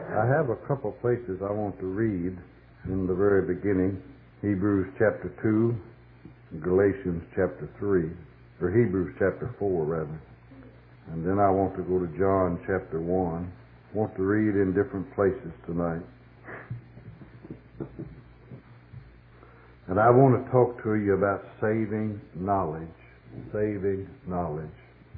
I have a couple places I want to read in the very beginning. Hebrews chapter 2, Galatians chapter 3, or Hebrews chapter 4 rather. And then I want to go to John chapter 1. I want to read in different places tonight. And I want to talk to you about saving knowledge. Saving knowledge.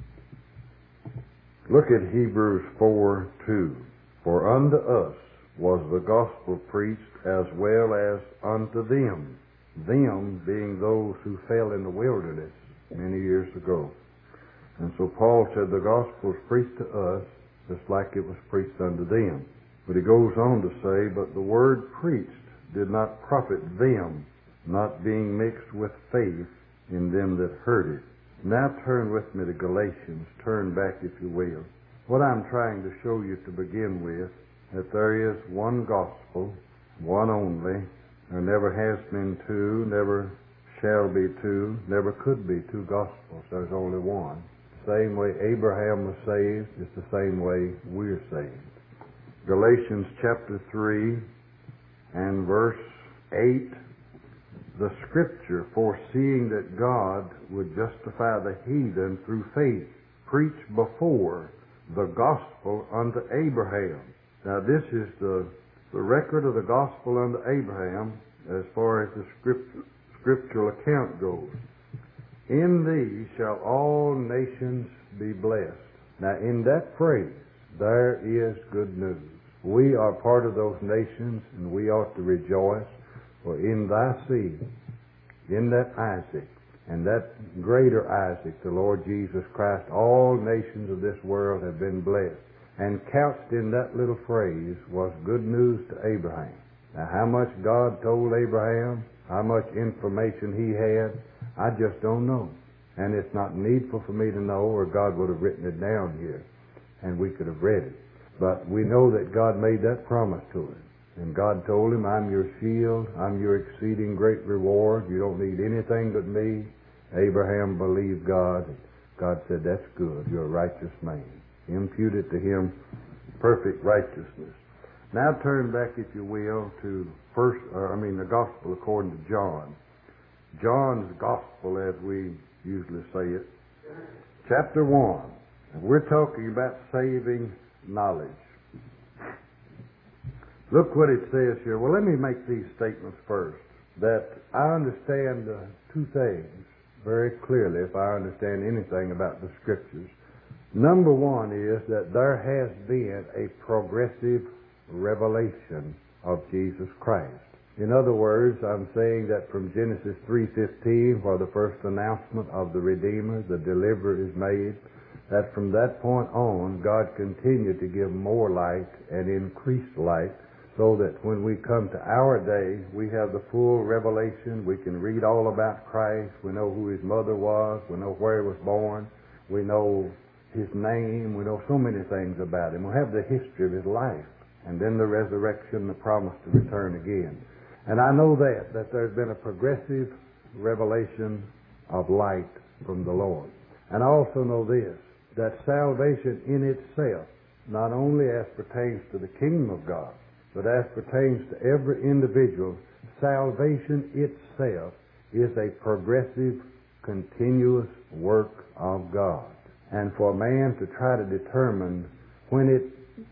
Look at Hebrews 4:2. For unto us was the gospel preached as well as unto them. Them being those who fell in the wilderness many years ago. And so Paul said the gospel was preached to us just like it was preached unto them. But he goes on to say, but the word preached did not profit them, not being mixed with faith in them that heard it. Now turn with me to Galatians. Turn back, if you will. What I'm trying to show you to begin with, that there is one gospel, one only. There never has been two, never shall be two, never could be two gospels. There's only one. The same way Abraham was saved is the same way we're saved. Galatians chapter 3 and verse 8. The Scripture, foreseeing that God would justify the heathen through faith, preached before the gospel unto Abraham. Now this is the record of the gospel unto Abraham as far as the scriptural account goes. In thee shall all nations be blessed. Now in that phrase, there is good news. We are part of those nations and we ought to rejoice. For in thy seed, in that Isaac, and that greater Isaac, the Lord Jesus Christ, all nations of this world have been blessed. And couched in that little phrase was good news to Abraham. Now how much God told Abraham, how much information he had, I just don't know. And it's not needful for me to know, or God would have written it down here, and we could have read it. But we know that God made that promise to him. And God told him, I'm your shield, I'm your exceeding great reward, you don't need anything but me. Abraham believed God. God said, that's good, you're a righteous man. He imputed to him perfect righteousness. Now turn back, if you will, to the gospel according to John. John's gospel, as we usually say it, chapter 1. And we're talking about saving knowledge. Look what it says here. Well, let me make these statements first. That I understand two things very clearly if I understand anything about the Scriptures. Number one is that there has been a progressive revelation of Jesus Christ. In other words, I'm saying that from Genesis 3:15, where the first announcement of the Redeemer, the Deliverer, is made, that from that point on, God continued to give more light and increased light, so that when we come to our day, we have the full revelation. We can read all about Christ. We know who his mother was. We know where he was born. We know his name. We know so many things about him. We have the history of his life. And then the resurrection, the promise to return again. And I know that there's been a progressive revelation of light from the Lord. And I also know this, that salvation in itself, not only as pertains to the kingdom of God, but as pertains to every individual, salvation itself is a progressive, continuous work of God. And for man to try to determine when it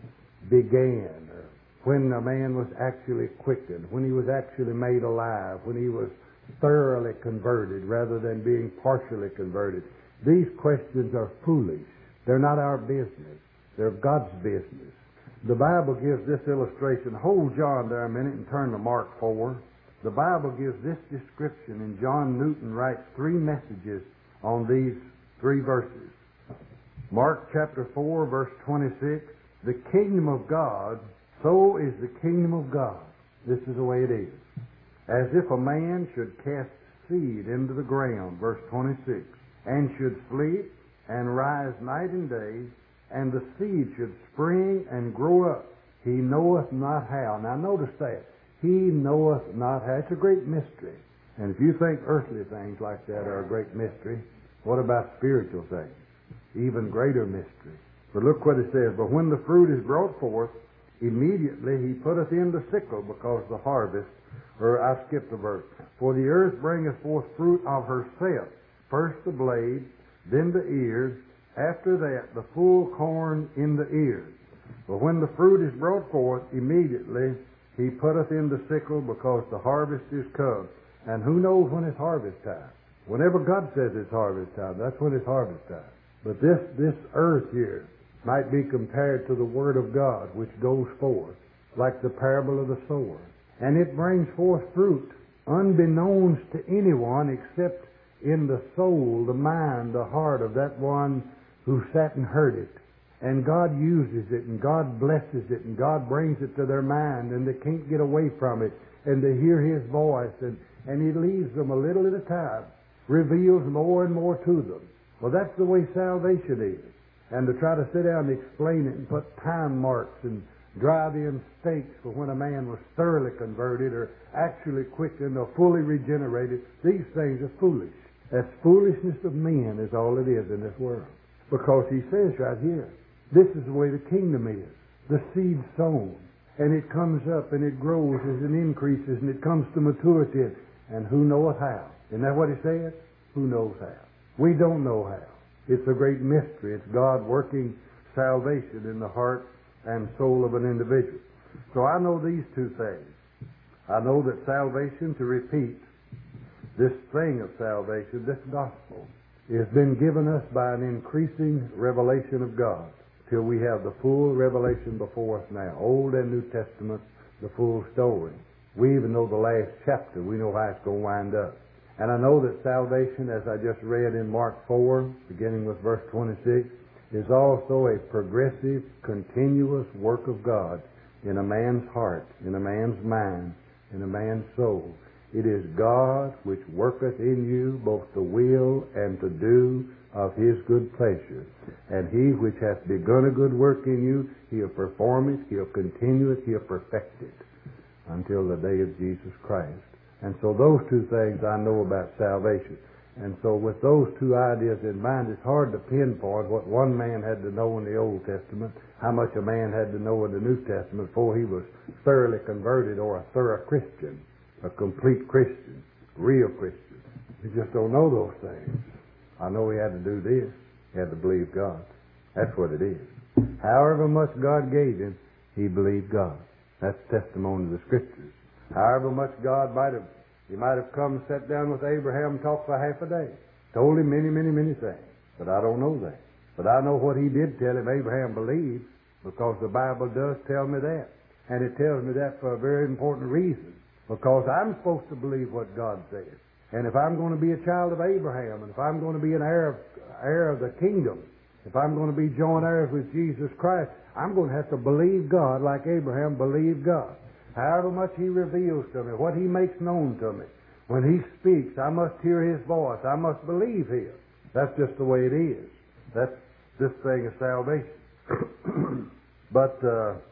began, or when a man was actually quickened, when he was actually made alive, when he was thoroughly converted rather than being partially converted, these questions are foolish. They're not our business. They're God's business. The Bible gives this illustration. Hold John there a minute and turn to Mark 4. The Bible gives this description, and John Newton writes 3 messages on these 3 verses. Mark chapter 4, verse 26. The kingdom of God, so is the kingdom of God. This is the way it is. As if a man should cast seed into the ground, verse 26, and should sleep and rise night and day, and the seed should spring and grow up. He knoweth not how. Now notice that. He knoweth not how. It's a great mystery. And if you think earthly things like that are a great mystery, what about spiritual things? Even greater mystery. But look what it says. But when the fruit is brought forth, Immediately he putteth in the sickle, because the harvest, or I skipped a verse. For the earth bringeth forth fruit of herself, first the blade, then the ears, after that the full corn in the ears. But when the fruit is brought forth, immediately he putteth in the sickle, because the harvest is come. And who knows when it's harvest time? Whenever God says it's harvest time, that's when it's harvest time. But this earth here might be compared to the Word of God, which goes forth, like the parable of the sower. And it brings forth fruit, unbeknownst to anyone except in the soul, the mind, the heart of that one who sat and heard it. And God uses it, and God blesses it, and God brings it to their mind, and they can't get away from it, and they hear His voice, and He leaves them a little at a time, reveals more and more to them. Well, that's the way salvation is. And to try to sit down and explain it and put time marks and drive in stakes for when a man was thoroughly converted or actually quickened or fully regenerated, these things are foolish. That's foolishness of men is all it is in this world. Because He says right here, this is the way the kingdom is. The seed sown, and it comes up and it grows as it increases and it comes to maturity. And who knoweth how? Isn't that what He said? Who knows how? We don't know how. It's a great mystery. It's God working salvation in the heart and soul of an individual. So I know these two things. I know that salvation, to repeat, this thing of salvation, this gospel, has been given us by an increasing revelation of God till we have the full revelation before us now. Old and New Testament, the full story. We even know the last chapter. We know how it's going to wind up. And I know that salvation, as I just read in Mark 4, beginning with verse 26, is also a progressive, continuous work of God in a man's heart, in a man's mind, in a man's soul. It is God which worketh in you both the will and to do of His good pleasure. And He which hath begun a good work in you, He'll perform it, He'll continue it, He'll perfect it until the day of Jesus Christ. And so those two things I know about salvation. And so with those two ideas in mind, it's hard to pinpoint what one man had to know in the Old Testament, how much a man had to know in the New Testament before he was thoroughly converted or a thorough Christian, a complete Christian, real Christian. We just don't know those things. I know he had to do this. He had to believe God. That's what it is. However much God gave him, he believed God. That's testimony of the Scriptures. However much God he might have come and sat down with Abraham and talked for half a day. Told him many, many, many things. But I don't know that. But I know what he did tell him Abraham believed, because the Bible does tell me that. And it tells me that for a very important reason. Because I'm supposed to believe what God says. And if I'm going to be a child of Abraham, and if I'm going to be an heir of the kingdom, if I'm going to be joint heirs with Jesus Christ, I'm going to have to believe God like Abraham believed God. However much He reveals to me, what He makes known to me. When He speaks, I must hear His voice. I must believe Him. That's just the way it is. That's this thing of salvation. But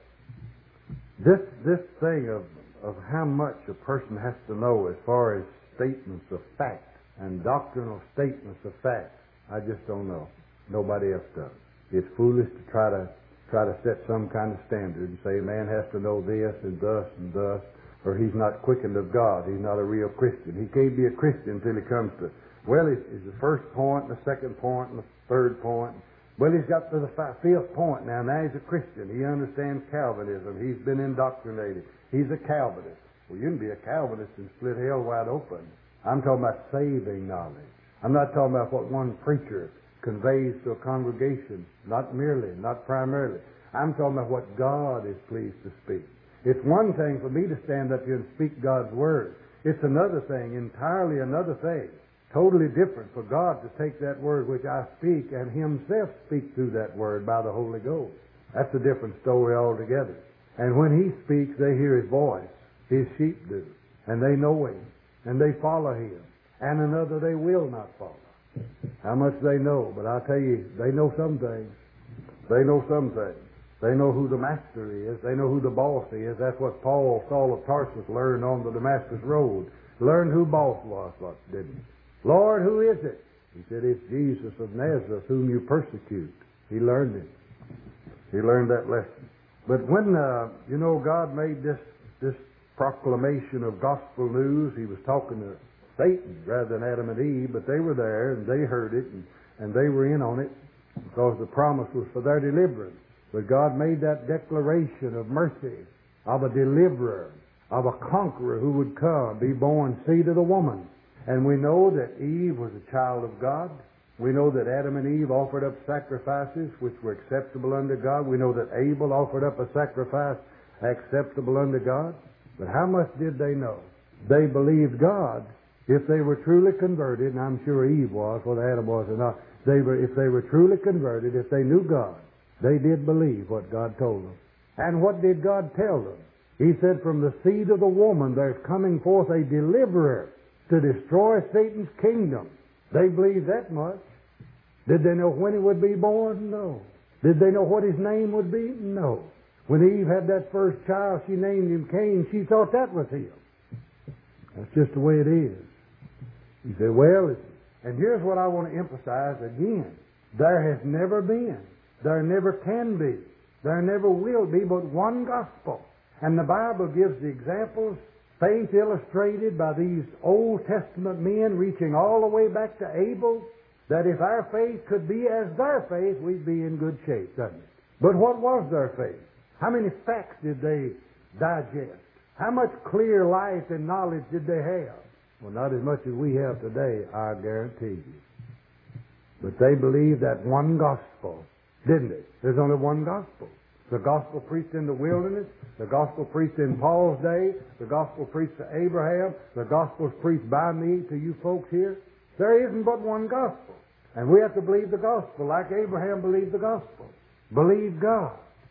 this thing of how much a person has to know as far as statements of fact and doctrinal statements of fact, I just don't know. Nobody else does. It's foolish to try to set some kind of standard and say man has to know this and thus, or he's not quickened of God. He's not a real Christian. He can't be a Christian until he comes to, well, it's the first point, and the second point, and the third point. Well, he's got to the fifth point now. Now he's a Christian. He understands Calvinism. He's been indoctrinated. He's a Calvinist. Well, you can be a Calvinist and split hell wide open. I'm talking about saving knowledge. I'm not talking about what one preacher conveys to a congregation, not primarily. I'm talking about what God is pleased to speak. It's one thing for me to stand up here and speak God's Word. It's another thing, entirely another thing, totally different for God to take that Word which I speak and Himself speak through that Word by the Holy Ghost. That's a different story altogether. And when He speaks, they hear His voice. His sheep do. And they know Him. And they follow Him. And another they will not follow. How much they know, but I tell you, they know some things. They know some things. They know who the master is. They know who the boss is. That's what Saul of Tarsus learned on the Damascus Road. Learned who boss was, didn't he? Lord, who is it? He said, it's Jesus of Nazareth whom you persecute. He learned it. He learned that lesson. But when, God made this proclamation of gospel news, he was talking to Satan rather than Adam and Eve, but they were there and they heard it and they were in on it because the promise was for their deliverance. But God made that declaration of mercy, of a deliverer, of a conqueror who would come, be born seed of the woman. And we know that Eve was a child of God. We know that Adam and Eve offered up sacrifices which were acceptable unto God. We know that Abel offered up a sacrifice acceptable unto God. But how much did they know? They believed God if they were truly converted, and I'm sure Eve was, whether Adam was or not. If they were truly converted, if they knew God, they did believe what God told them. And what did God tell them? He said, from the seed of the woman there's coming forth a deliverer to destroy Satan's kingdom. They believed that much. Did they know when he would be born? No. Did they know what his name would be? No. When Eve had that first child, she named him Cain. She thought that was him. That's just the way it is. He said, well, and here's what I want to emphasize again. There has never been, there never can be, there never will be but one gospel. And the Bible gives the examples, faith illustrated by these Old Testament men reaching all the way back to Abel, that if our faith could be as their faith, we'd be in good shape, doesn't it? But what was their faith? How many facts did they digest? How much clear life and knowledge did they have? Well, not as much as we have today, I guarantee you. But they believed that one gospel, didn't they? There's only one gospel. The gospel preached in the wilderness, the gospel preached in Paul's day, the gospel preached to Abraham, the gospel's preached by me to you folks here. There isn't but one gospel. And we have to believe the gospel like Abraham believed the gospel. Believe God.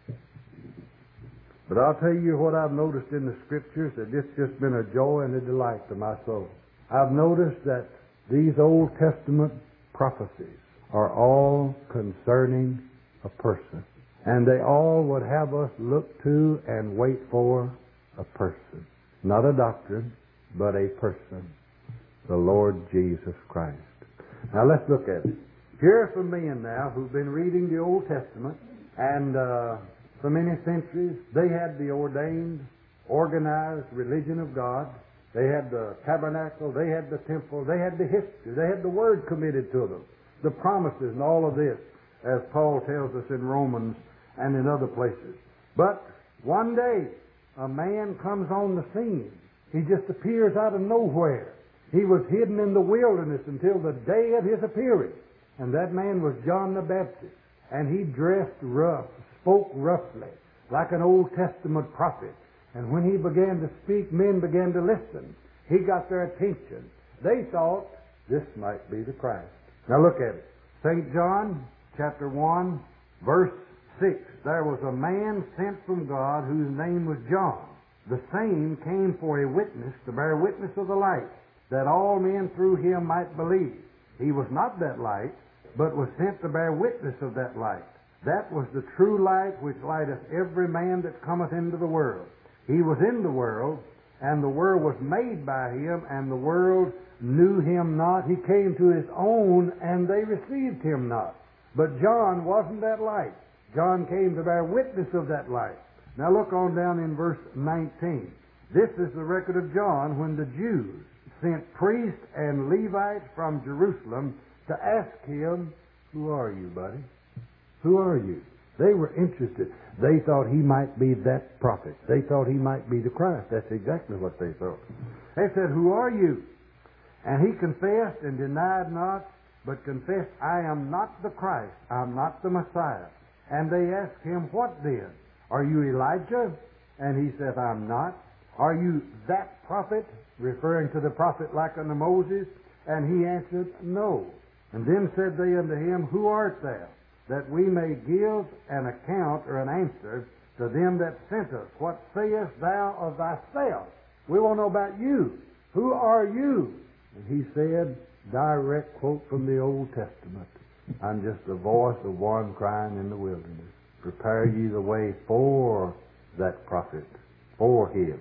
But I'll tell you what I've noticed in the Scriptures, that it's just been a joy and a delight to my soul. I've noticed that these Old Testament prophecies are all concerning a person. And they all would have us look to and wait for a person. Not a doctrine, but a person. The Lord Jesus Christ. Now let's look at it. Here are some men now who've been reading the Old Testament, and for many centuries they had the ordained, organized religion of God. They had the tabernacle, they had the temple, they had the history, they had the Word committed to them, the promises and all of this, as Paul tells us in Romans and in other places. But one day a man comes on the scene. He just appears out of nowhere. He was hidden in the wilderness until the day of his appearing. And that man was John the Baptist. And he dressed rough, spoke roughly, like an Old Testament prophet. And when he began to speak, men began to listen. He got their attention. They thought, this might be the Christ. Now look at it. St. John, chapter 1, verse 6. There was a man sent from God whose name was John. The same came for a witness, to bear witness of the light, that all men through him might believe. He was not that light, but was sent to bear witness of that light. That was the true light which lighteth every man that cometh into the world. He was in the world, and the world was made by him, and the world knew him not. He came to his own, and they received him not. But John wasn't that light. John came to bear witness of that light. Now look on down in verse 19. This is the record of John when the Jews sent priests and Levites from Jerusalem to ask him, who are you, buddy? Who are you? They were interested. They thought he might be that prophet. They thought he might be the Christ. That's exactly what they thought. They said, who are you? And he confessed and denied not, but confessed, I am not the Christ. I am not the Messiah. And they asked him, what then? Are you Elijah? And he said, I'm not. Are you that prophet? Referring to the prophet like unto Moses. And he answered, no. And then said they unto him, who art thou? That we may give an account or an answer to them that sent us. What sayest thou of thyself? We want to know about you. Who are you? And he said, direct quote from the Old Testament, I'm just the voice of one crying in the wilderness. Prepare ye the way for that prophet, for him.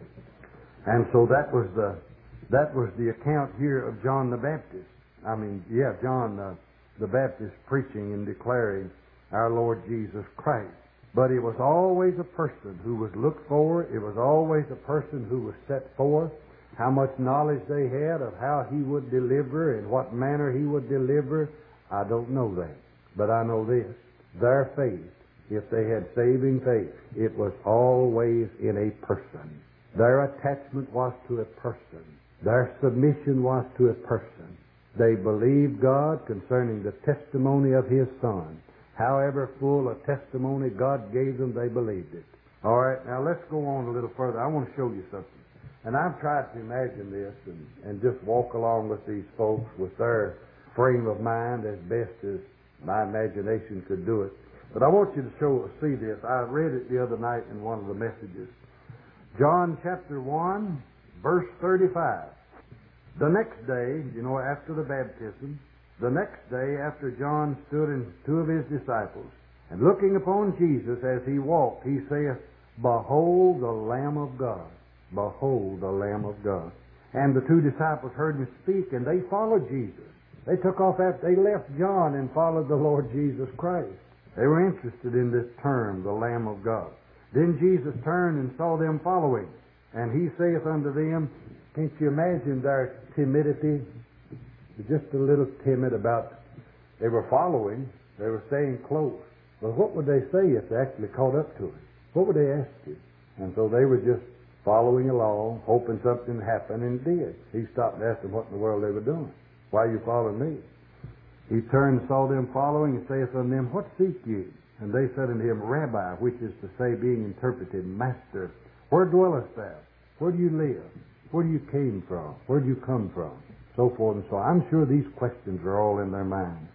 And so that was the account here of John the Baptist. John the Baptist preaching and declaring our Lord Jesus Christ. But it was always a person who was looked for. It was always a person who was set forth. How much knowledge they had of how He would deliver, in what manner He would deliver, I don't know that. But I know this. Their faith, if they had saving faith, it was always in a person. Their attachment was to a person. Their submission was to a person. They believed God concerning the testimony of His Son. However full a testimony God gave them, they believed it. All right, now let's go on a little further. I want to show you something. And I've tried to imagine this and just walk along with these folks with their frame of mind as best as my imagination could do it. But I want you to see this. I read it the other night in one of the messages. John chapter 1, verse 35. The next day, after the baptism, the next day after John stood and two of his disciples, and looking upon Jesus as He walked, he saith, Behold the Lamb of God. Behold the Lamb of God. And the two disciples heard Him speak, and they followed Jesus. They took off after they left John and followed the Lord Jesus Christ. They were interested in this term, the Lamb of God. Then Jesus turned and saw them following, and He saith unto them, can't you imagine their timidity? Just a little timid about, they were following, they were staying close. But what would they say if they actually caught up to Him? What would they ask Him? And so they were just following along, hoping something happened, and it did. He stopped and asked them what in the world they were doing. Why are you following me? He turned and saw them following, and saith unto them, What seek ye? And they said unto Him, Rabbi, which is to say, being interpreted, Master, where dwellest thou? Where do you live? Where do you came from? Where do you come from? So forth and so on. I'm sure these questions are all in their minds.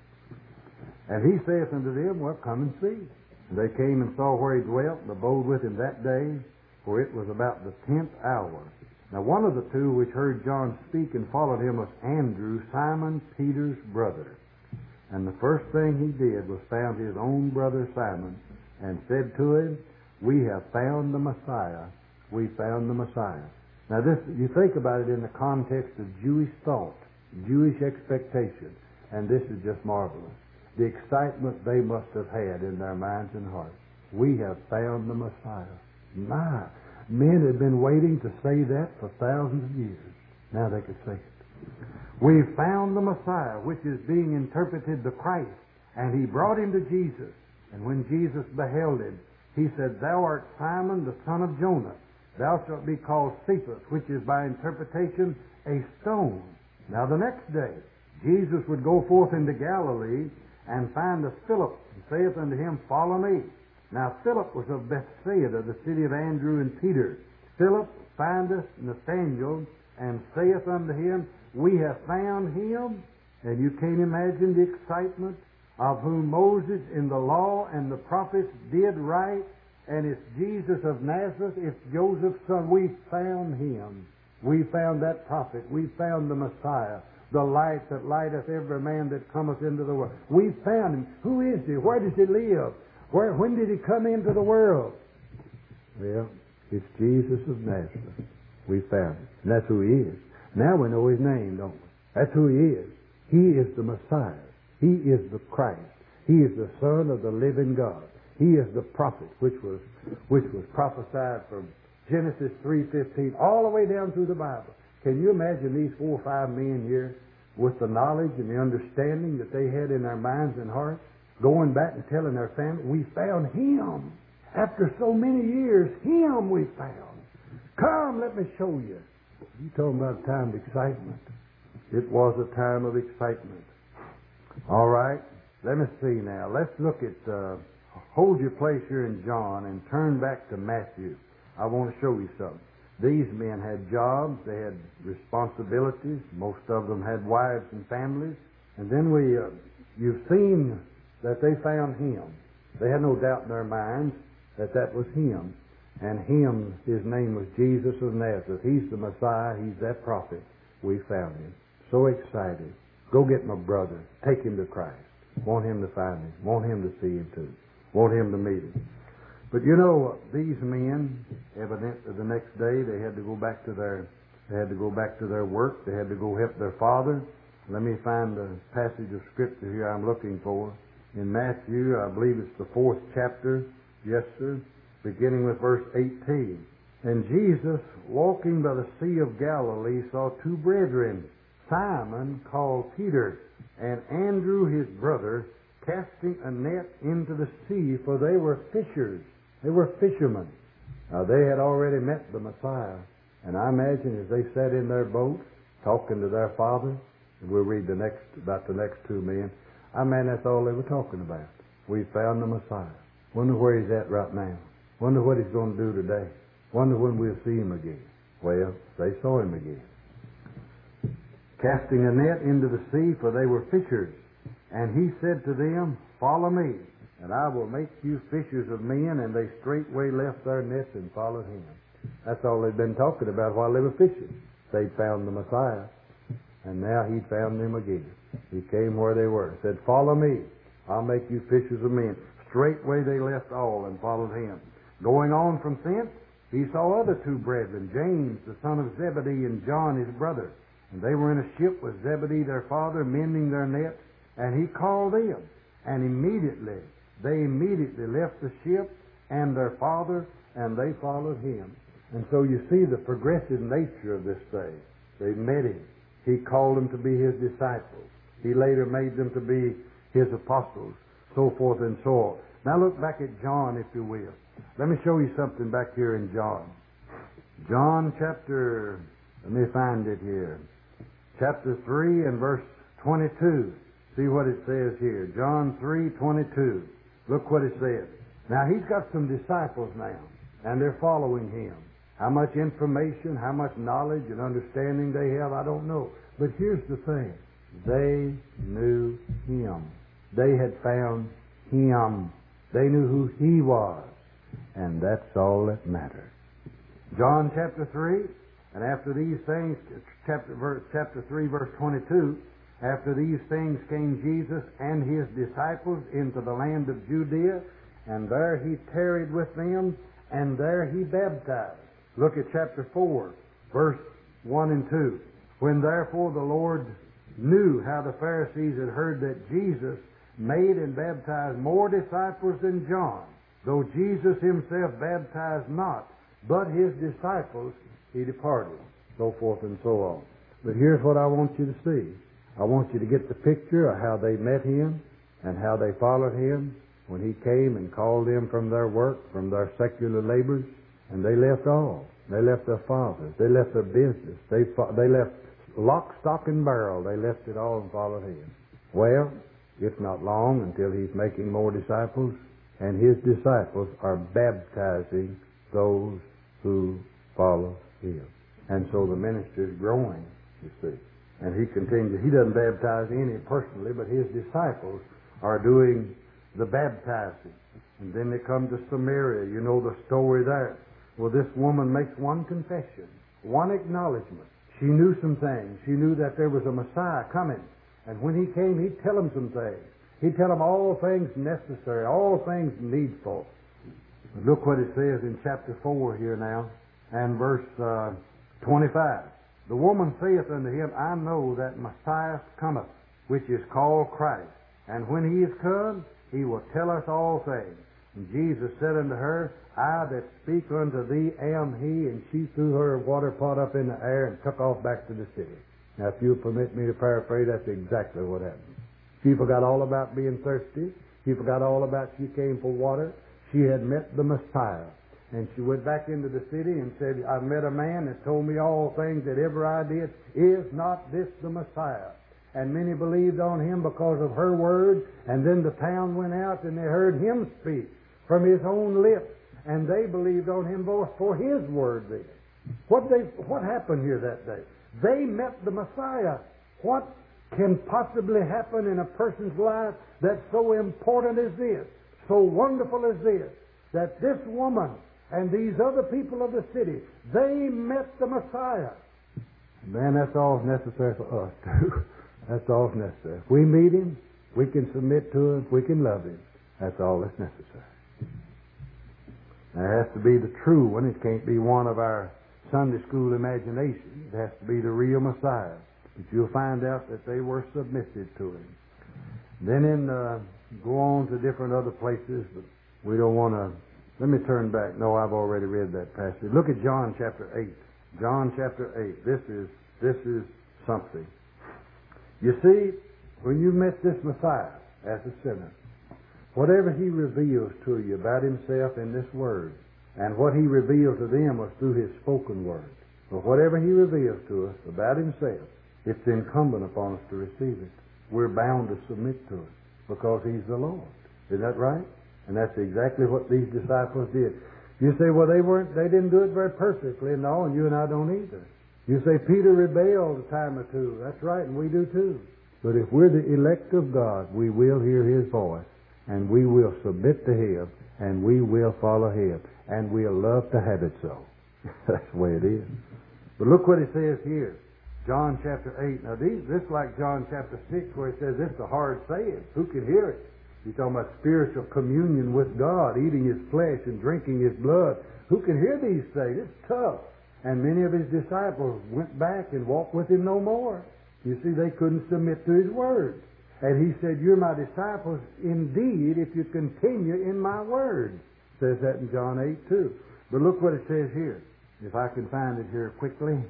And He saith unto them, Well, come and see. And they came and saw where He dwelt, and abode with Him that day, for it was about the 10th hour. Now one of the two which heard John speak and followed Him was Andrew, Simon Peter's brother. And the first thing he did was found his own brother Simon, and said to him, We have found the Messiah. We found the Messiah. Now this, you think about it in the context of Jewish thought, Jewish expectation, and this is just marvelous. The excitement they must have had in their minds and hearts. We have found the Messiah. My, men had been waiting to say that for thousands of years. Now they could say it. We found the Messiah, which is being interpreted the Christ. And He brought Him to Jesus. And when Jesus beheld Him, He said, Thou art Simon, the son of Jonah. Thou shalt be called Cephas, which is by interpretation a stone. Now the next day, Jesus would go forth into Galilee and find a Philip, and saith unto him, Follow me. Now Philip was of Bethsaida, the city of Andrew and Peter. Philip findeth Nathanael, and saith unto him, We have found Him. And you can't imagine the excitement, of whom Moses in the law and the prophets did write, and it's Jesus of Nazareth, it's Joseph's son. We found Him. We found that prophet. We found the Messiah, the light that lighteth every man that cometh into the world. We found Him. Who is He? Where does He live? When did He come into the world? Well, it's Jesus of Nazareth. We found Him. And that's who He is. Now we know His name, don't we? That's who He is. He is the Messiah. He is the Christ. He is the Son of the living God. He is the prophet which was prophesied from Genesis 3:15 all the way down through the Bible. Can you imagine these 4 or 5 men here with the knowledge and the understanding that they had in their minds and hearts, going back and telling their family, We found Him. After so many years, Him we found. Come, let me show you. You talking about a time of excitement. It was a time of excitement. All right, let me see now. Let's look at, hold your place here in John and turn back to Matthew. I want to show you something. These men had jobs, they had responsibilities, most of them had wives and families. And then you've seen that they found Him. They had no doubt in their minds that that was Him. And Him, His name was Jesus of Nazareth. He's the Messiah. He's that prophet. We found Him. So excited. Go get my brother. Take him to Christ. Want him to find Him. Want him to see Him too. Want him to meet Him. But you know, these men, evidently the next day they had to go back to their work. They had to go help their father. Let me find the passage of Scripture here I'm looking for. In Matthew, I believe it's the 4th chapter Yes, sir. Beginning with verse 18. And Jesus, walking by the Sea of Galilee, saw two brethren, Simon called Peter, and Andrew his brother, casting a net into the sea, for they were fishers. They were fishermen. Now they had already met the Messiah. And I imagine as they sat in their boat, talking to their father, and we'll read about the next two men, I imagine that's all they were talking about. We found the Messiah. Wonder where he's at right now. Wonder what he's going to do today. Wonder when we'll see him again. Well, they saw him again. Casting a net into the sea, for they were fishers. And he said to them, Follow me, and I will make you fishers of men. And they straightway left their nets and followed him. That's all they'd been talking about while they were fishing. They'd found the Messiah, and now he'd found them again. He came where they were, said, Follow me, I'll make you fishers of men. Straightway they left all and followed him. Going on from thence, he saw other two brethren, James the son of Zebedee and John his brother. And they were in a ship with Zebedee their father, mending their nets. And he called them. And they immediately left the ship and their father, and they followed him. And so you see the progressive nature of this thing. They met him. He called them to be his disciples. He later made them to be his apostles, so forth and so on. Now look back at John, if you will. Let me show you something back here in John. John chapter, let me find it here. Chapter 3 and verse 22. See what it says here. John 3:22. Look what it says. Now he's got some disciples now, and they're following him. How much information, how much knowledge and understanding they have, I don't know. But here's the thing. They knew him. They had found him. They knew who he was. And that's all that mattered. John chapter 3, and after these things, chapter 3, verse 22, after these things came Jesus and his disciples into the land of Judea, and there he tarried with them, and there he baptized. Look at chapter 4, verse 1 and 2. When therefore the Lord knew how the Pharisees had heard that Jesus made and baptized more disciples than John, though Jesus himself baptized not, but his disciples, he departed, so forth and so on. But here's what I want you to see. I want you to get the picture of how they met him and how they followed him when he came and called them from their work, from their secular labors, and they left all. They left their fathers. They left their business. They left lock, stock, and barrel. They left it all and followed him. Well, it's not long until he's making more disciples, and his disciples are baptizing those who follow him. And so the ministry is growing, you see. And he continues. He doesn't baptize any personally, but his disciples are doing the baptizing. And then they come to Samaria. You know the story there. Well, this woman makes one confession, one acknowledgement. She knew some things. She knew that there was a Messiah coming. And when he came, he'd tell them some things. He'd tell them all things necessary, all things needful. Look what it says in chapter 4 here now, and verse 25. The woman saith unto him, I know that Messiah cometh, which is called Christ. And when he is come, he will tell us all things. And Jesus said unto her, I that speak unto thee am he. And she threw her water pot up in the air and took off back to the city. Now, if you'll permit me to paraphrase, that's exactly what happened. She forgot all about being thirsty. She forgot all about she came for water. She had met the Messiah. And she went back into the city and said, I met a man that told me all things that ever I did. Is not this the Messiah? And many believed on him because of her word. And then the town went out and they heard him speak from his own lips. And they believed on him both for his word then. What happened here that day? They met the Messiah. What can possibly happen in a person's life that's so important as this, so wonderful as this, that this woman and these other people of the city, they met the Messiah? Man, that's all necessary for us too. That's all necessary. If we meet him, we can submit to him, we can love him. That's all that's necessary. Now, it has to be the true one. It can't be one of our Sunday school imagination. It has to be the real Messiah. But you'll find out that they were submissive to him. Then go on to different other places, but we don't want to Let me turn back. No, I've already read that passage. Look at John chapter 8. John chapter 8. This is something. You see, when you met this Messiah as a sinner, whatever he reveals to you about himself in this word, and what he revealed to them was through his spoken word. But whatever he reveals to us about himself, it's incumbent upon us to receive it. We're bound to submit to it because he's the Lord. Is that right? And that's exactly what these disciples did. You say, well, they didn't do it very perfectly. No, and you and I don't either. You say Peter rebelled a time or two. That's right, and we do too. But if we're the elect of God, we will hear his voice, and we will submit to him, and we will follow him, and we'll love to have it so. That's the way it is. But look what it says here. John chapter 8. Now, this is like John chapter 6, where it says this is a hard saying. Who can hear it? He's talking about spiritual communion with God, eating his flesh and drinking his blood. Who can hear these things? It's tough. And many of his disciples went back and walked with him no more. You see, they couldn't submit to his word. And he said, you're my disciples indeed if you continue in my word. It says that in John 8 too. But look what it says here. If I can find it here quickly.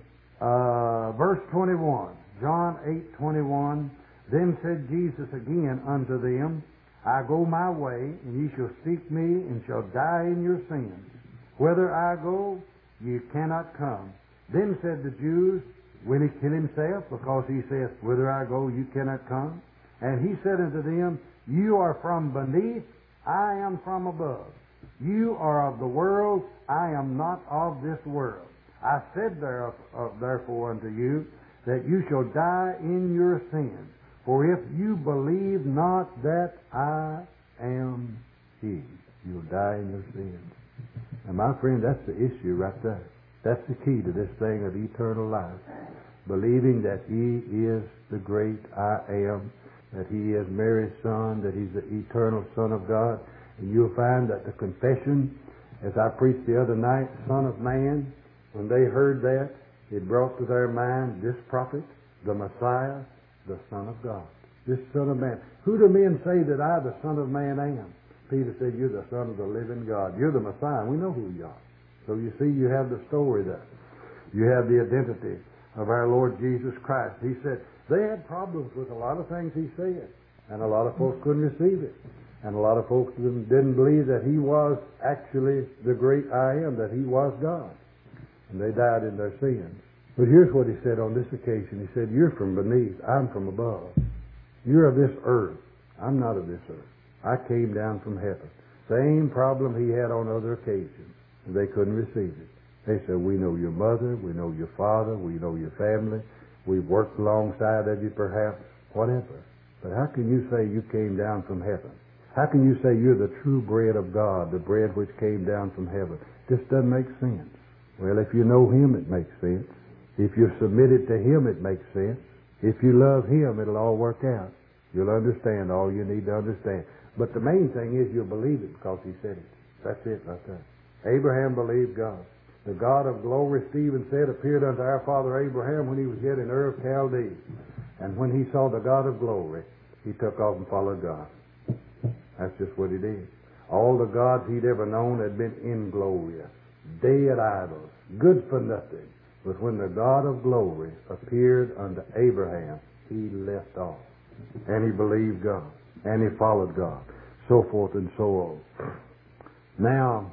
Verse 21. John 8:21. Then said Jesus again unto them, I go my way, and ye shall seek me, and shall die in your sins. Whither I go, ye cannot come. Then said the Jews, will he kill himself? Because he saith, whither I go, you cannot come. And he said unto them, you are from beneath, I am from above. You are of the world, I am not of this world. I said therefore unto you, that you shall die in your sins. For if you believe not that I am he, you'll die in your sins. And my friend, that's the issue right there. That's the key to this thing of eternal life. Believing that he is the great I am, that he is Mary's son, that he's the eternal Son of God. And you'll find that the confession, as I preached the other night, Son of Man, when they heard that, it brought to their mind this prophet, the Messiah, the Son of God. This Son of Man. Who do men say that I, the Son of Man, am? Peter said, you're the Son of the living God. You're the Messiah. We know who you are. So you see, you have the story there. You have the identity of our Lord Jesus Christ. He said, they had problems with a lot of things he said. And a lot of folks couldn't receive it. And a lot of folks didn't believe that he was actually the great I am, that he was God. And they died in their sins. But here's what he said on this occasion. He said, you're from beneath, I'm from above. You're of this earth. I'm not of this earth. I came down from heaven. Same problem he had on other occasions. And they couldn't receive it. They said, we know your mother, we know your father, we know your family. We've worked alongside of you perhaps, whatever. But how can you say you came down from heaven? How can you say you're the true bread of God, the bread which came down from heaven? This doesn't make sense. Well, if you know him, it makes sense. If you're submitted to him, it makes sense. If you love him, it'll all work out. You'll understand all you need to understand. But the main thing is you'll believe it because he said it. That's it right there. Abraham believed God. The God of glory, Stephen said, appeared unto our father Abraham when he was yet in Ur of Chaldee. And when he saw the God of glory, he took off and followed God. That's just what he did. All the gods he'd ever known had been inglorious, dead idols, good for nothing. But when the God of glory appeared unto Abraham, he left off. And he believed God. And he followed God. So forth and so on. Now,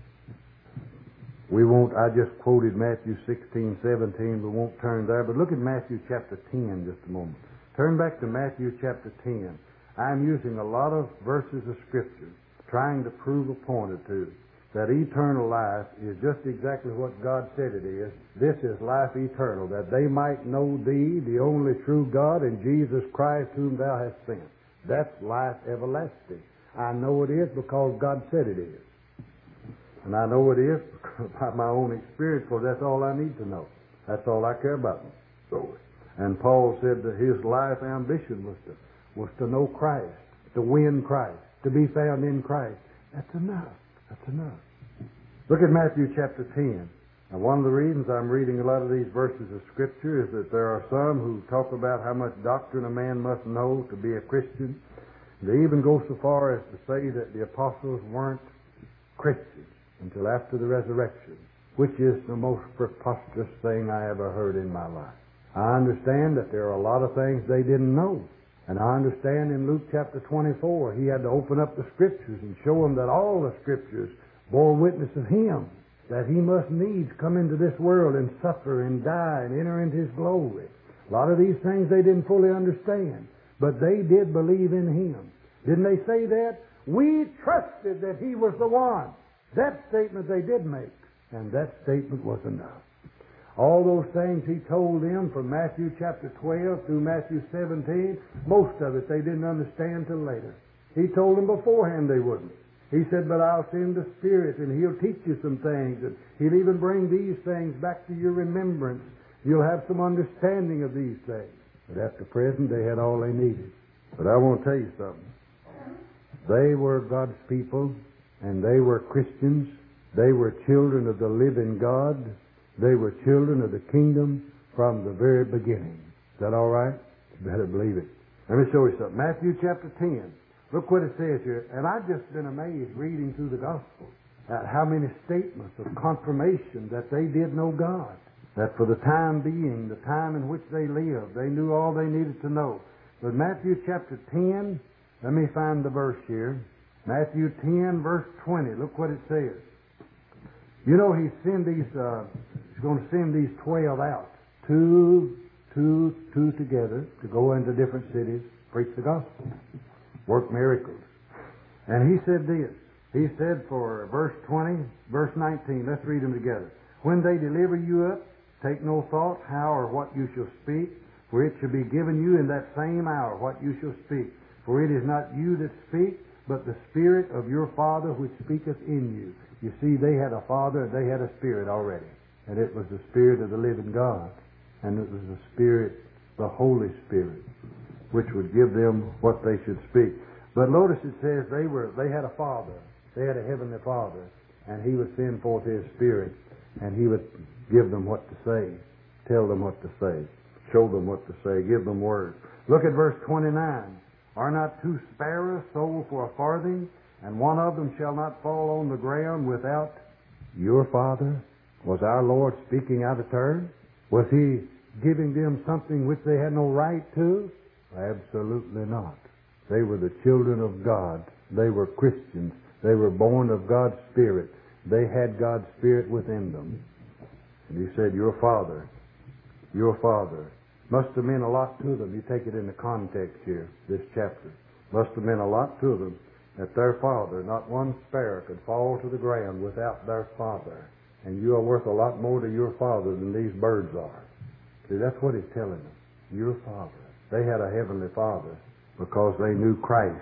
I just quoted Matthew 16:17, we won't turn there. But look at Matthew chapter 10 just a moment. Turn back to Matthew chapter 10. I'm using a lot of verses of Scripture trying to prove a point or two. That eternal life is just exactly what God said it is. This is life eternal, that they might know thee, the only true God, and Jesus Christ whom thou hast sent. That's life everlasting. I know it is because God said it is. And I know it is by my own experience, for that's all I need to know. That's all I care about. So, and Paul said that his life ambition was to know Christ, to win Christ, to be found in Christ. That's enough. That's enough. Look at Matthew chapter 10. Now, one of the reasons I'm reading a lot of these verses of Scripture is that there are some who talk about how much doctrine a man must know to be a Christian. They even go so far as to say that the apostles weren't Christians until after the resurrection, which is the most preposterous thing I ever heard in my life. I understand that there are a lot of things they didn't know. And I understand in Luke chapter 24, he had to open up the Scriptures and show them that all the Scriptures bore witness of him, that he must needs come into this world and suffer and die and enter into his glory. A lot of these things they didn't fully understand, but they did believe in him. Didn't they say that? We trusted that he was the one. That statement they did make, and that statement was enough. All those things he told them from Matthew chapter 12 through Matthew 17, most of it they didn't understand till later. He told them beforehand they wouldn't. He said, but I'll send the Spirit, and He'll teach you some things, and He'll even bring these things back to your remembrance. You'll have some understanding of these things. But at the present, they had all they needed. But I want to tell you something. They were God's people, and they were Christians. They were children of the living God. They were children of the kingdom from the very beginning. Is that all right? You better believe it. Let me show you something. Matthew chapter 10. Look what it says here. And I've just been amazed reading through the Gospel at how many statements of confirmation that they did know God. That for the time being, the time in which they lived, they knew all they needed to know. But Matthew chapter 10, let me find the verse here. Matthew 10, verse 20. Look what it says. You know, he's going to send these 12 out, two together, to go into different cities, preach the gospel, work miracles. And he said this. He said for verse 20, verse 19, let's read them together. When they deliver you up, take no thought how or what you shall speak, for it shall be given you in that same hour what you shall speak. For it is not you that speak, but the Spirit of your Father which speaketh in you. You see, they had a Father, they had a Spirit already. And it was the Spirit of the living God. And it was the Spirit, the Holy Spirit, which would give them what they should speak. But notice it says they had a Father. They had a Heavenly Father. And He would send forth His Spirit. And He would give them what to say. Tell them what to say. Show them what to say. Give them words. Look at verse 29. Are not two sparrows sold for a farthing? And one of them shall not fall on the ground without your Father? Was our Lord speaking out of turn? Was He giving them something which they had no right to? Absolutely not. They were the children of God. They were Christians. They were born of God's Spirit. They had God's Spirit within them. And He said, your Father. Must have meant a lot to them. You take it in the context here, this chapter. Must have meant a lot to them that their Father, not one sparrow could fall to the ground without their Father. And you are worth a lot more to your Father than these birds are. See, that's what He's telling them. Your Father. They had a Heavenly Father because they knew Christ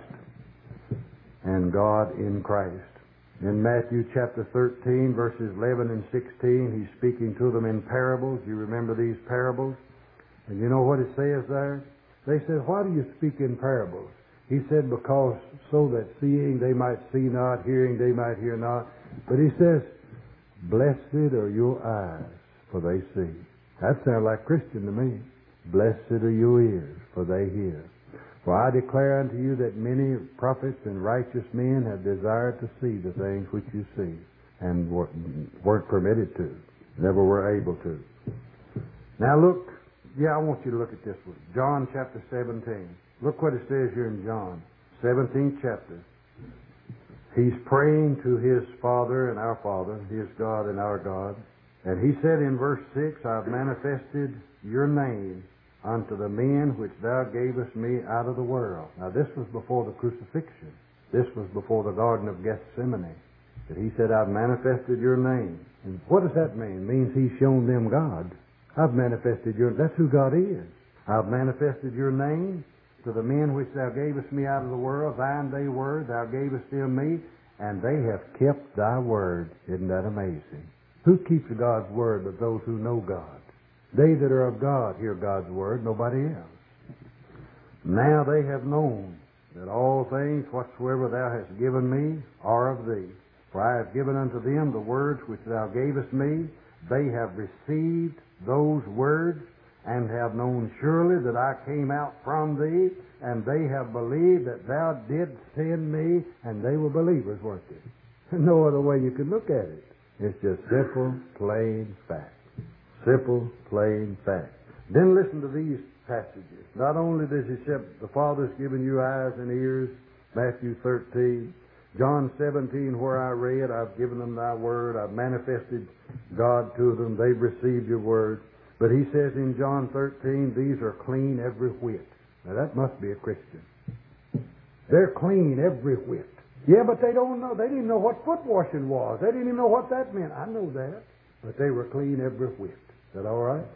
and God in Christ. In Matthew chapter 13, verses 11 and 16, He's speaking to them in parables. You remember these parables? And you know what it says there? They said, why do you speak in parables? He said, because so that seeing they might see not, hearing they might hear not. But He says, blessed are your eyes, for they see. That sounds like Christian to me. Blessed are your ears, for they hear. For I declare unto you that many prophets and righteous men have desired to see the things which you see, and weren't permitted to, never were able to. Now look, I want you to look at this one. John chapter 17. Look what it says here in John, 17th chapter. He's praying to His Father and our Father, His God and our God. And He said in verse 6, I've manifested your name unto the men which thou gavest me out of the world. Now this was before the crucifixion. This was before the Garden of Gethsemane. That He said, I've manifested your name. And what does that mean? It means He's shown them God. I've manifested that's who God is. I've manifested your name to the men which thou gavest me out of the world. Thine they were, thou gavest them me, and they have kept thy word. Isn't that amazing? Who keeps God's word but those who know God? They that are of God hear God's word, nobody else. Now they have known that all things whatsoever thou hast given me are of thee. For I have given unto them the words which thou gavest me. They have received those words, and have known surely that I came out from thee, and they have believed that thou didst send me, and they were believers, weren't they? No other way you could look at it. It's just simple, plain fact. Simple, plain fact. Then listen to these passages. Not only does he say, the Father's given you eyes and ears, Matthew 13, John 17, where I read, I've given them thy word, I've manifested God to them, they've received your word. But he says in John 13, these are clean every whit. Now that must be a Christian. They're clean every whit. Yeah, but they don't know. They didn't know what foot washing was. They didn't even know what that meant. I know that. But they were clean every whit. Is that all right?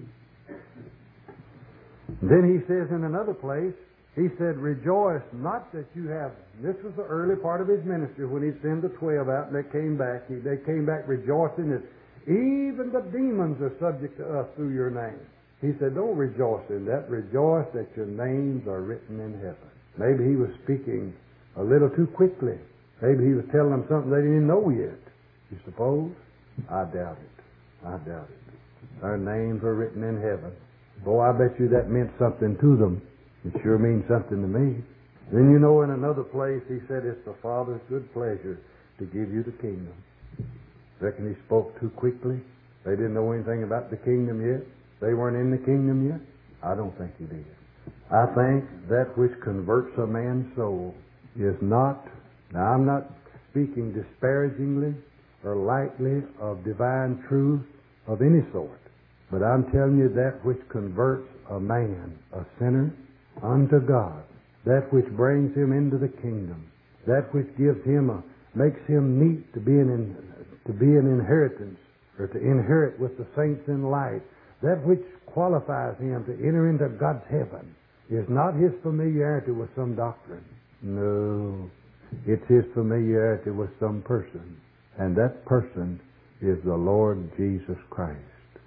Then he says in another place, he said, rejoice not that you have... This was the early part of his ministry when he'd send the 12 out and they came back. They came back rejoicing that even the demons are subject to us through your name. He said, don't rejoice in that. Rejoice that your names are written in heaven. Maybe he was speaking a little too quickly. Maybe he was telling them something they didn't know yet. You suppose? I doubt it. I doubt it. Our names are written in heaven. Boy, I bet you that meant something to them. It sure means something to me. Then you know in another place he said it's the Father's good pleasure to give you the kingdom. Reckon he spoke too quickly? They didn't know anything about the kingdom yet? They weren't in the kingdom yet? I don't think he did. I think that which converts a man's soul is not, now I'm not speaking disparagingly or lightly of divine truth of any sort, but I'm telling you that which converts a man, a sinner, unto God, that which brings him into the kingdom, that which gives him makes him meet to be an inheritance, or to inherit with the saints in light, that which qualifies him to enter into God's heaven, is not his familiarity with some doctrine. No, it's his familiarity with some person, and that person is the Lord Jesus Christ.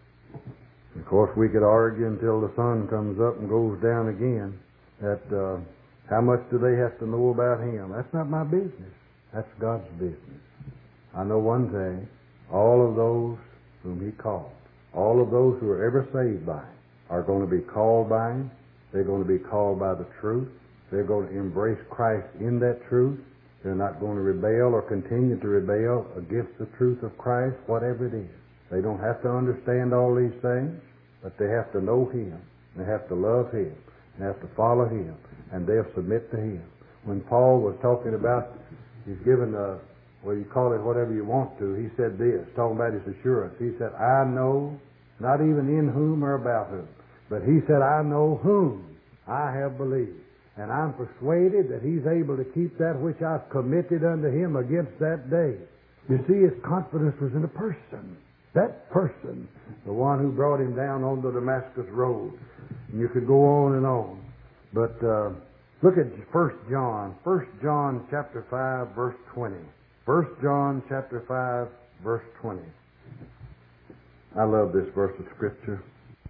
Of course, we could argue until the sun comes up and goes down again that how much do they have to know about him? That's not my business. That's God's business. I know one thing. All of those whom he called, all of those who are ever saved by him, are going to be called by him. They're going to be called by the truth. They're going to embrace Christ in that truth. They're not going to rebel or continue to rebel against the truth of Christ, whatever it is. They don't have to understand all these things, but they have to know him. They have to love him. They have to follow him. And they'll submit to him. When Paul was talking about, he's given well, you call it whatever you want to, he said this, talking about his assurance. He said, I know, not even in whom or about whom, but he said, I know whom I have believed. And I'm persuaded that he's able to keep that which I've committed unto him against that day. You see, his confidence was in a person. That person, the one who brought him down on the Damascus road. And you could go on and on. But look at 1 John. 1 John chapter 5, verse 20. 1 John chapter 5, verse 20. I love this verse of Scripture.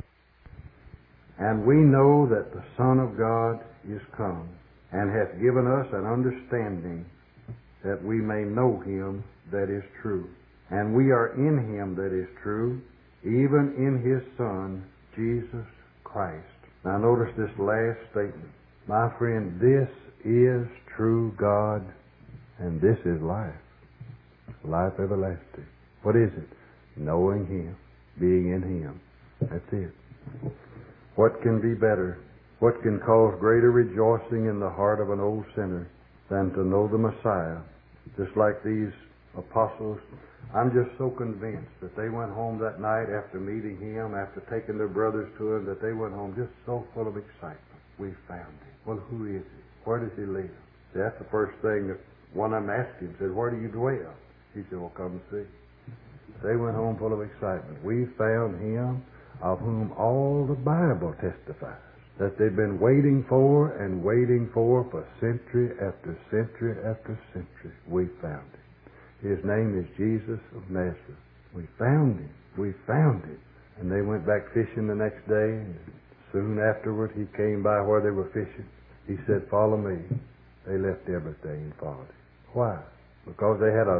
And we know that the Son of God is come, and hath given us an understanding that we may know him that is true. And we are in him that is true, even in his Son, Jesus Christ. Now notice this last statement. My friend, this is true God, and this is life. Life everlasting. What is it? Knowing him, being in him. That's it. What can be better? What can cause greater rejoicing in the heart of an old sinner than to know the Messiah? Just like these apostles, I'm just so convinced that they went home that night after meeting him, after taking their brothers to him, that they went home just so full of excitement. We found him. Well, who is he? Where does he live? See, that's the first thing that one of them asked him, said, where do you dwell? He said, well, come and see. They went home full of excitement. We found him of whom all the Bible testifies, that they've been waiting for and waiting for century after century after century. We found him. His name is Jesus of Nazareth. We found him. We found him. And they went back fishing the next day, and soon afterward he came by where they were fishing. He said, follow me. They left everything and followed him. Why? Because they had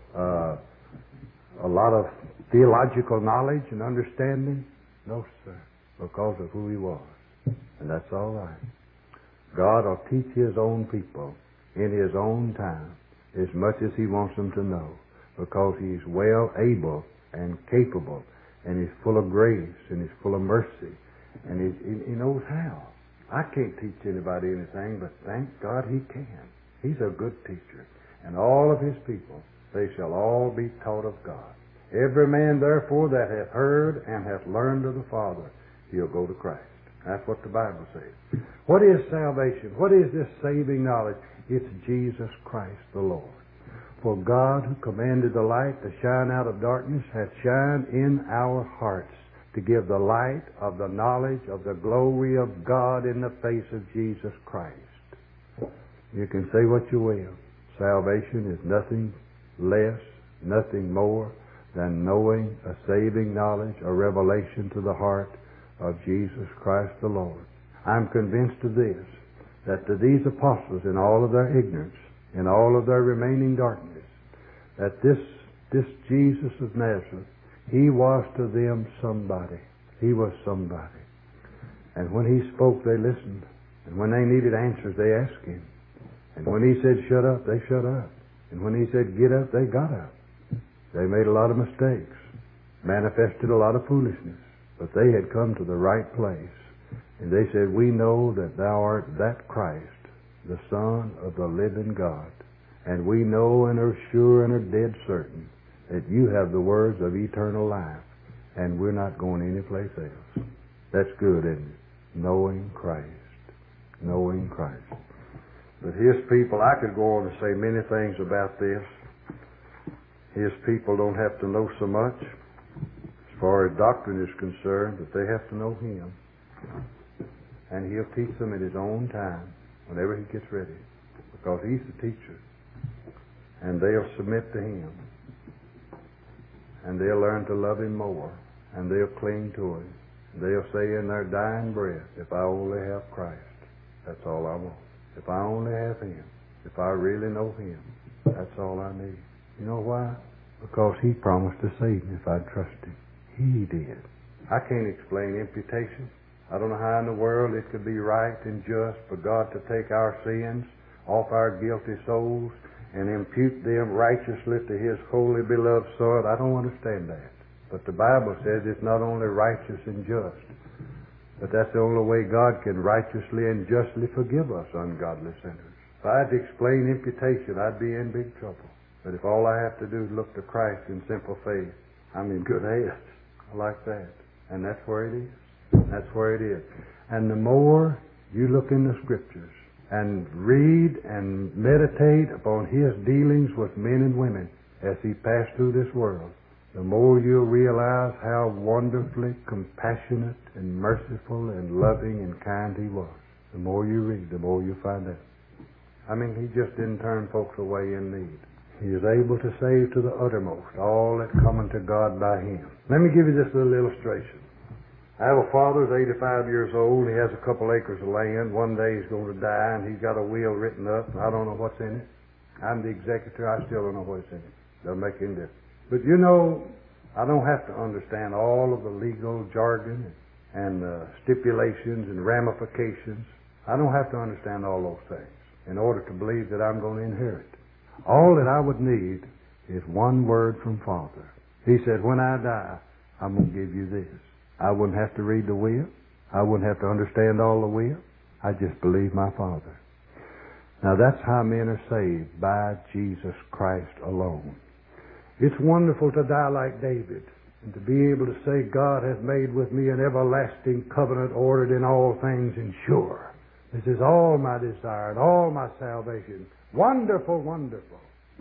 a lot of theological knowledge and understanding? No, sir. Because of who he was. And that's all right. God will teach his own people in his own time. as much as He wants them to know, because He's well able and capable, and He's full of grace, and He's full of mercy, and He knows how. I can't teach anybody anything, but thank God He can. He's a good teacher. And all of His people, they shall all be taught of God. Every man, therefore, that hath heard and hath learned of the Father, he'll go to Christ. That's what the Bible says. What is salvation? What is this saving knowledge? It's Jesus Christ the Lord. For God, who commanded the light to shine out of darkness, hath shined in our hearts to give the light of the knowledge of the glory of God in the face of Jesus Christ. You can say what you will. Salvation is nothing less, nothing more than knowing a saving knowledge, a revelation to the heart of Jesus Christ the Lord. I'm convinced of this, that to these apostles, in all of their ignorance, in all of their remaining darkness, that this Jesus of Nazareth, He was to them somebody. He was somebody. And when He spoke, they listened. And when they needed answers, they asked Him. And when He said shut up, they shut up. And when He said get up, they got up. They made a lot of mistakes, manifested a lot of foolishness, but they had come to the right place. And they said, we know that Thou art that Christ, the Son of the living God. And we know and are sure and are dead certain that You have the words of eternal life, and we're not going anyplace else. That's good, isn't it? Knowing Christ. Knowing Christ. But His people, I could go on and say many things about this. His people don't have to know so much as far as doctrine is concerned, but they have to know Him. And He'll teach them at His own time, whenever He gets ready, because He's the teacher. And they'll submit to Him. And they'll learn to love Him more, and they'll cling to Him. They'll say in their dying breath, if I only have Christ, that's all I want. If I only have Him, if I really know Him, that's all I need. You know why? Because He promised to save me if I'd trust Him. He did. I can't explain imputation. I don't know how in the world it could be right and just for God to take our sins off our guilty souls and impute them righteously to His holy beloved Son. I don't understand that. But the Bible says it's not only righteous and just, but that's the only way God can righteously and justly forgive us ungodly sinners. If I had to explain imputation, I'd be in big trouble. But if all I have to do is look to Christ in simple faith, I'm in good hands. I like that. And that's where it is. That's where it is. And the more you look in the Scriptures and read and meditate upon His dealings with men and women as He passed through this world, the more you'll realize how wonderfully compassionate and merciful and loving and kind He was. The more you read, the more you find out. I mean, He just didn't turn folks away in need. He is able to save to the uttermost all that come unto God by Him. Let me give you this little illustration. I have a father who's 85 years old. He has a couple acres of land. One day he's going to die, and he's got a will written up, and I don't know what's in it. I'm the executor. I still don't know what's in it. Doesn't make any difference. But you know, I don't have to understand all of the legal jargon and stipulations and ramifications. I don't have to understand all those things in order to believe that I'm going to inherit. All that I would need is one word from Father. He said, when I die, I'm going to give you this. I wouldn't have to read the will. I wouldn't have to understand all the will. I just believe my Father. Now that's how men are saved, by Jesus Christ alone. It's wonderful to die like David and to be able to say, God has made with me an everlasting covenant ordered in all things and sure. This is all my desire and all my salvation. Wonderful, wonderful.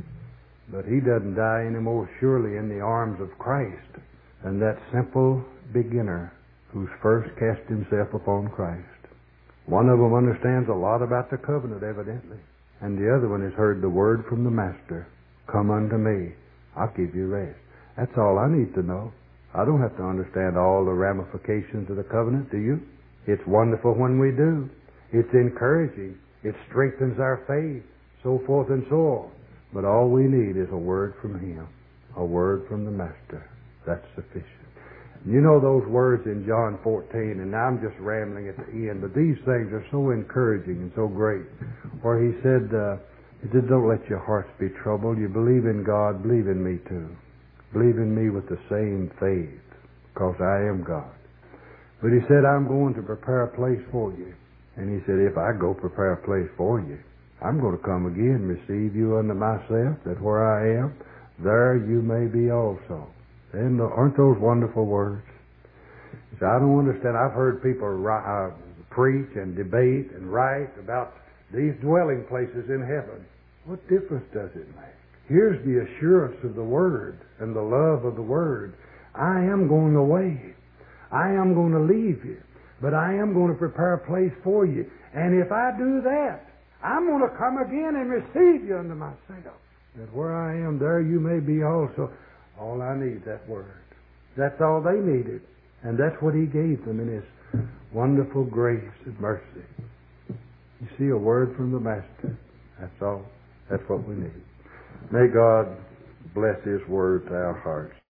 But he doesn't die any more surely in the arms of Christ than that simple beginner who's first cast himself upon Christ. One of them understands a lot about the covenant, evidently, and the other one has heard the word from the Master, come unto me, I'll give you rest. That's all I need to know. I don't have to understand all the ramifications of the covenant, do you? It's wonderful when we do. It's encouraging. It strengthens our faith, so forth and so on. But all we need is a word from Him, a word from the Master. That's sufficient. You know those words in John 14, and now I'm just rambling at the end, but these things are so encouraging and so great. Where He said, He said, don't let your hearts be troubled. You believe in God, believe in me too. Believe in me with the same faith, because I am God. But he said, I'm going to prepare a place for you. And he said, if I go prepare a place for you, I'm going to come again, receive you unto myself, that where I am, there you may be also. And aren't those wonderful words? He said, I don't understand. I've heard people preach and debate and write about these dwelling places in heaven. What difference does it make? Here's the assurance of the Word and the love of the Word. I am going away. I am going to leave you. But I am going to prepare a place for you. And if I do that, I'm going to come again and receive you unto myself. That where I am, there you may be also. All I need, that Word. That's all they needed. And that's what He gave them in His wonderful grace and mercy. You see, a word from the Master. That's all. That's what we need. May God bless His Word to our hearts.